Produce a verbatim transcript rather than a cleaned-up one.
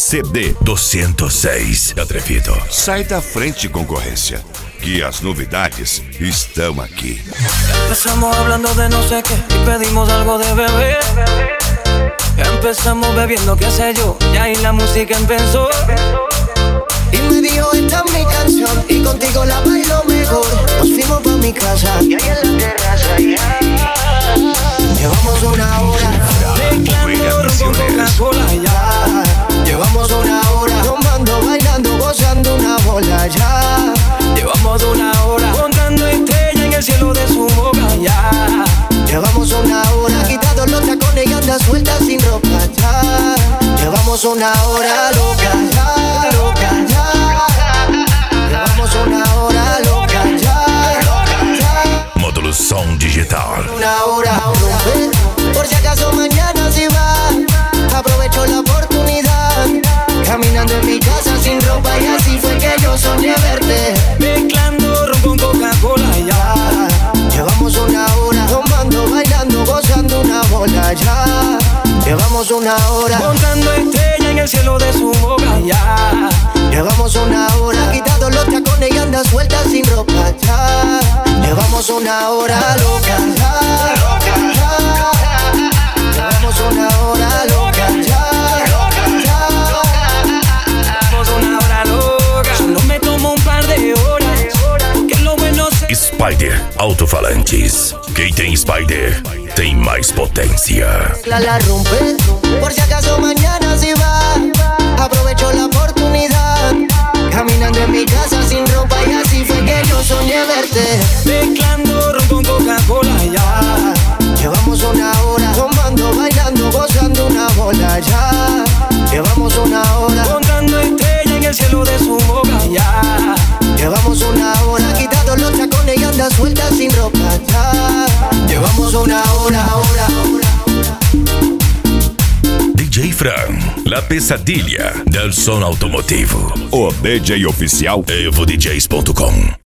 C D duzentos e seis. Atrevido. Sai da frente, concorrência, que as novidades estão aqui. Empezamos hablando de no sé qué y pedimos algo de beber. Empezamos bebiendo, qué sé yo, y ahí la música empezó. Y me dijo, esta es mi canción y contigo la bailo mejor. Nos fuimos pa' mi casa y ahí en la terraza, yeah. Llevamos una hora mezclando ron con Coca-Cola, ya. Llevamos una hora tomando, bailando, gozando una bola, ya. Llevamos una hora contando estrellas en el cielo de su boca, ya. Llevamos una hora quitados los tacones y anda suelta sin ropa, ya. Llevamos una hora loca, ya, loca, ya. Llevamos una hora loca, ya, loca, ya. Módulo Som Digital. Una hora romper, por si acaso mañana se va. Aprovecho la oportunidad, caminando en mi casa sin ropa y así fue que yo soñé verte. Mezclando ron con Coca-Cola, ya. Llevamos una hora tomando, bailando, gozando una bola, ya. Llevamos una hora contando estrellas en el cielo de su boca, ya. Llevamos una hora quitados los tacones y anda suelta sin ropa, ya. Llevamos una hora loca, ya, loca, ya. Llevamos una hora loca, ya, loca, ya. Llevamos una hora loca. Solo me tomo un par de horas, porque lo bueno se... Spider Alto-Falantes. Quem tem Spider tem mais potência. La la rompe, por si acaso mañana se va. Aprovecho la oportunidad, caminando en mi casa sin ropa y así fue que yo soñé verte. Mezclando ron con Coca-Cola, ya. Llevamos una hora tomando, bailando, gozando una bola, ya. Llevamos una hora contando estrellas en el cielo de su boca, ya. Llevamos una hora quitados los tacones y anda suelta sin ropa, ya. Llevamos una hora, hora, hora. D J Fran, la pesadilha del som automotivo. O D J oficial evo d js ponto com.